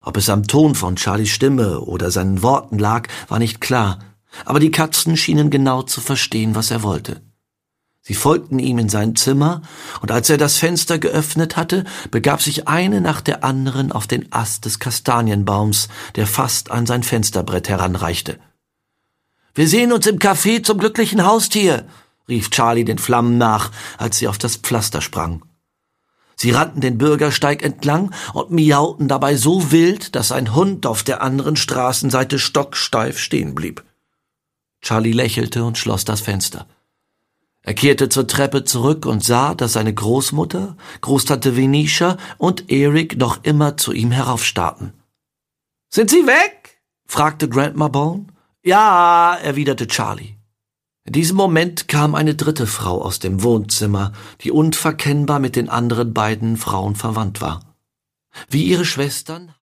Ob es am Ton von Charlies Stimme oder seinen Worten lag, war nicht klar, aber die Katzen schienen genau zu verstehen, was er wollte. Sie folgten ihm in sein Zimmer, und als er das Fenster geöffnet hatte, begab sich eine nach der anderen auf den Ast des Kastanienbaums, der fast an sein Fensterbrett heranreichte. »Wir sehen uns im Café zum glücklichen Haustier«, rief Charlie den Flammen nach, als sie auf das Pflaster sprang. Sie rannten den Bürgersteig entlang und miauten dabei so wild, dass ein Hund auf der anderen Straßenseite stocksteif stehen blieb. Charlie lächelte und schloss das Fenster. Er kehrte zur Treppe zurück und sah, dass seine Großmutter, Großtante Venetia und Eric noch immer zu ihm heraufstarrten. »Sind Sie weg?« fragte Grandma Bone. »Ja«, erwiderte Charlie. In diesem Moment kam eine dritte Frau aus dem Wohnzimmer, die unverkennbar mit den anderen beiden Frauen verwandt war. Wie ihre Schwestern